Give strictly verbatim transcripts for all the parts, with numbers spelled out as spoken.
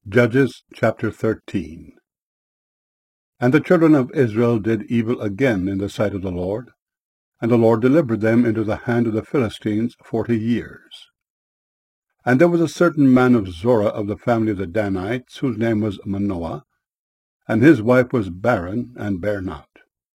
Judges chapter thirteen. And the children of Israel did evil again in the sight of the Lord, and the Lord delivered them into the hand of the Philistines forty years. And there was a certain man of Zorah of the family of the Danites, whose name was Manoah, and his wife was barren, and bare not.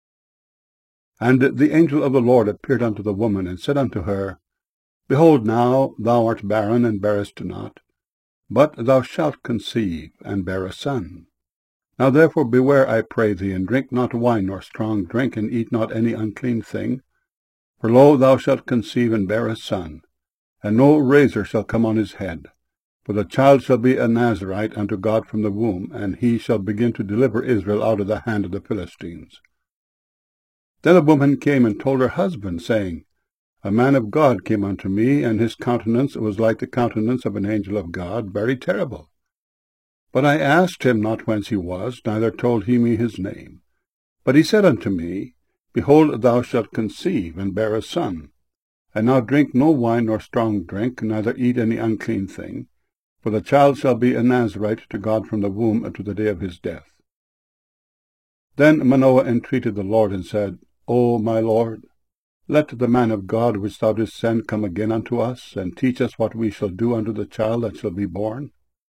And the angel of the Lord appeared unto the woman, and said unto her, Behold, now thou art barren, and bearest not, but thou shalt conceive, and bear a son. Now therefore beware, I pray thee, and drink not wine nor strong drink, and eat not any unclean thing. For lo, thou shalt conceive, and bear a son, and no razor shall come on his head. For the child shall be a Nazarite unto God from the womb, and he shall begin to deliver Israel out of the hand of the Philistines. Then the woman came and told her husband, saying, A man of God came unto me, and his countenance was like the countenance of an angel of God, very terrible. But I asked him not whence he was, neither told he me his name. But he said unto me, Behold, thou shalt conceive, and bear a son. And now drink no wine nor strong drink, neither eat any unclean thing. For the child shall be a Nazarite to God from the womb unto the day of his death. Then Manoah entreated the Lord, and said, O my Lord, let the man of God which thou didst send come again unto us, and teach us what we shall do unto the child that shall be born.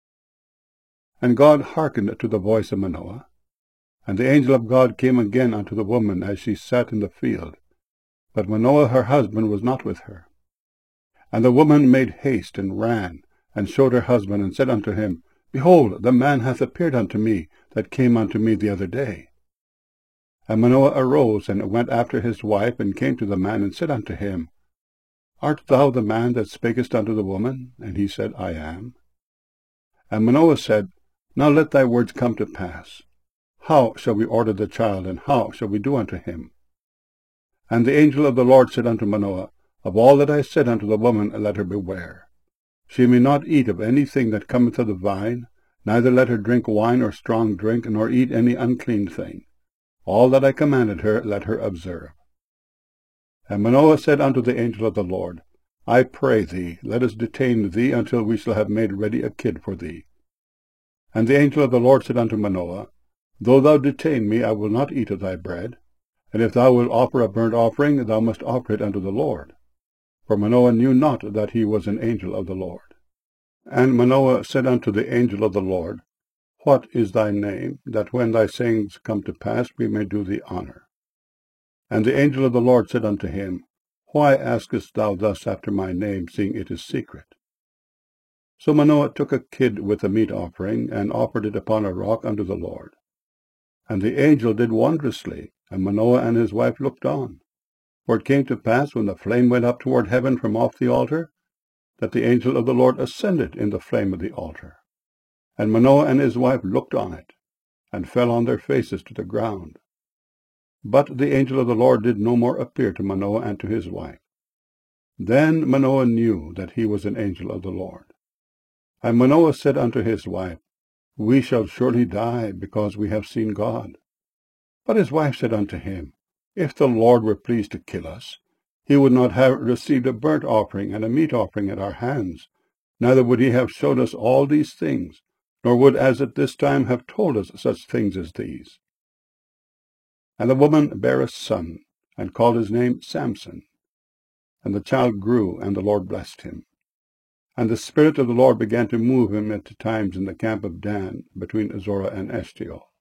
And God hearkened to the voice of Manoah. And the angel of God came again unto the woman as she sat in the field. But Manoah her husband was not with her. And the woman made haste, and ran, and showed her husband, and said unto him, Behold, the man hath appeared unto me, that came unto me the other day. And Manoah arose, and went after his wife, and came to the man, and said unto him, Art thou the man that spakest unto the woman? And he said, I am. And Manoah said, Now let thy words come to pass. How shall we order the child, and how shall we do unto him? And the angel of the Lord said unto Manoah, Of all that I said unto the woman, let her beware. She may not eat of anything that cometh of the vine, neither let her drink wine or strong drink, nor eat any unclean thing. All that I commanded her, let her observe. And Manoah said unto the angel of the Lord, I pray thee, let us detain thee until we shall have made ready a kid for thee. And the angel of the Lord said unto Manoah, Though thou detain me, I will not eat of thy bread. And if thou wilt offer a burnt offering, thou must offer it unto the Lord. For Manoah knew not that he was an angel of the Lord. And Manoah said unto the angel of the Lord, What is thy name, that when thy sayings come to pass we may do thee honor? And the angel of the Lord said unto him, Why askest thou thus after my name, seeing it is secret? So Manoah took a kid with a meat offering, and offered it upon a rock unto the Lord. And the angel did wondrously, and Manoah and his wife looked on. For it came to pass, when the flame went up toward heaven from off the altar, that the angel of the Lord ascended in the flame of the altar. And Manoah and his wife looked on it, and fell on their faces to the ground. But the angel of the Lord did no more appear to Manoah and to his wife. Then Manoah knew that he was an angel of the Lord. And Manoah said unto his wife, We shall surely die, because we have seen God. But his wife said unto him, If the Lord were pleased to kill us, he would not have received a burnt offering and a meat offering at our hands, neither would he have showed us all these things, nor would as at this time have told us such things as these. And the woman bare a son, and called his name Samson. And the child grew, and the Lord blessed him. And the Spirit of the Lord began to move him at times in the camp of Dan, between Zorah and Eshtaol.